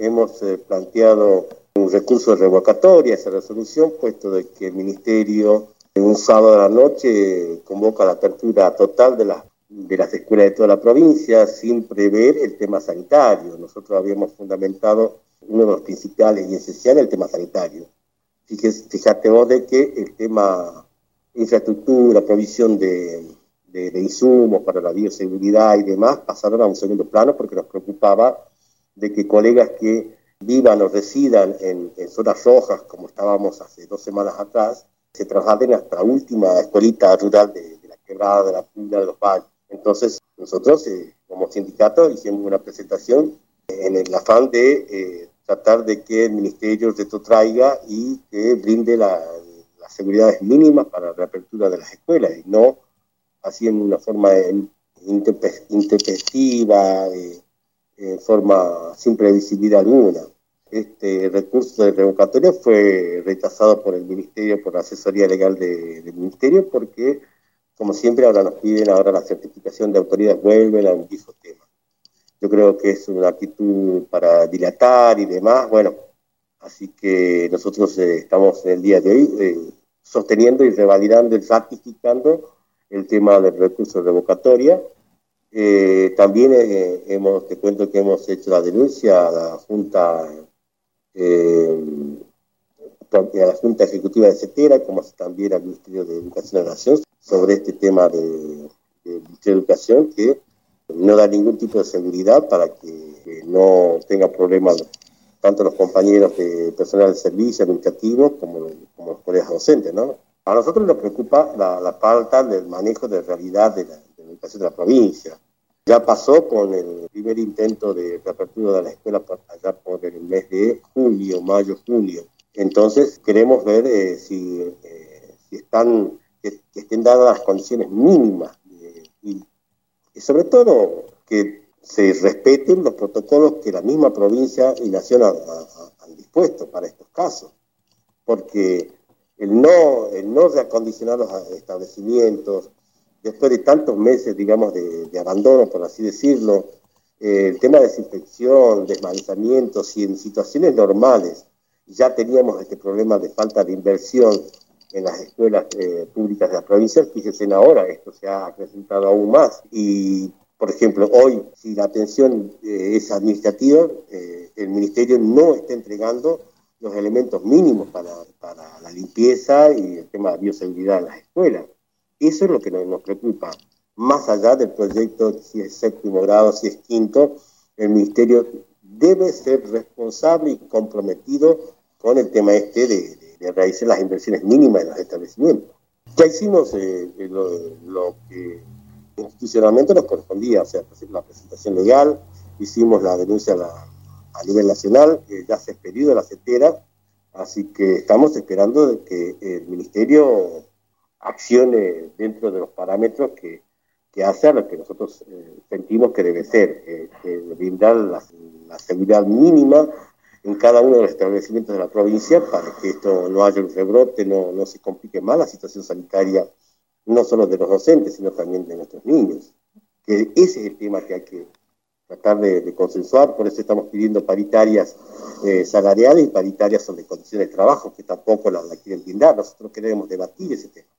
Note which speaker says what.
Speaker 1: hemos planteado un recurso de revocatoria a esa resolución, puesto de que el Ministerio un sábado a la noche convoca la apertura total de las escuelas de toda la provincia sin prever el tema sanitario. Nosotros habíamos fundamentado uno de los principales y esenciales, el tema sanitario. Fíjate vos de que el tema infraestructura, provisión de insumos para la bioseguridad y demás pasaron a un segundo plano porque nos preocupaba de que colegas que vivan o residan en zonas rojas, como estábamos hace 2 semanas atrás, se trasladen hasta la última escuelita rural de la Quebrada, de la Puna, de los Valles. Entonces, nosotros, como sindicato, hicimos una presentación en el afán de tratar de que el Ministerio retrotraiga y que brinde las seguridades mínimas para la reapertura de las escuelas, y no así en una forma intempestiva, en forma sin previsibilidad alguna. Este recurso de revocatoria fue rechazado por el Ministerio, por la asesoría legal del Ministerio, porque, como siempre, ahora nos piden la certificación de autoridad, vuelven a un mismo tema. Yo creo que es una actitud para dilatar y demás, bueno, así que nosotros estamos en el día de hoy sosteniendo y revalidando y ratificando el tema del recurso de revocatoria. También te cuento que hemos hecho la denuncia a la Junta Ejecutiva de CETERA, como también al Ministerio de Educación de la Nación, sobre este tema de Educación, que no da ningún tipo de seguridad para que no tengan problemas tanto los compañeros de personal de servicio administrativo como los colegas docentes, ¿no? A nosotros nos preocupa la falta del manejo de realidad de la educación de la provincia. Ya pasó con el primer intento de reapertura de la escuela allá por el mes de mayo-junio. Entonces queremos ver que estén dadas las condiciones mínimas y sobre todo que se respeten los protocolos que la misma provincia y nación han dispuesto para estos casos. Porque el no reacondicionar los establecimientos, después de tantos meses, digamos, de abandono, por así decirlo, el tema de desinfección, desmantelamiento, si en situaciones normales ya teníamos este problema de falta de inversión en las escuelas públicas de la provincia, fíjense ahora, esto se ha acrecentado aún más. Y, por ejemplo, hoy, si la atención es administrativa, el Ministerio no está entregando los elementos mínimos para la limpieza y el tema de bioseguridad en las escuelas. Eso es lo que nos preocupa. Más allá del proyecto, si es 7º grado, si es 5º, el Ministerio debe ser responsable y comprometido con el tema de realizar las inversiones mínimas en los establecimientos. Ya hicimos lo que institucionalmente nos correspondía, o sea, la presentación legal, hicimos la denuncia a nivel nacional, ya se ha expedido a la CETERA, así que estamos esperando de que el Ministerio accione dentro de los parámetros que hace a lo que nosotros sentimos que debe ser, brindar la seguridad mínima en cada uno de los establecimientos de la provincia para que esto no haya un rebrote, no se complique más la situación sanitaria, no solo de los docentes, sino también de nuestros niños. Que ese es el tema que hay que tratar de consensuar, por eso estamos pidiendo paritarias salariales y paritarias sobre condiciones de trabajo, que tampoco la quieren brindar. Nosotros queremos debatir ese tema.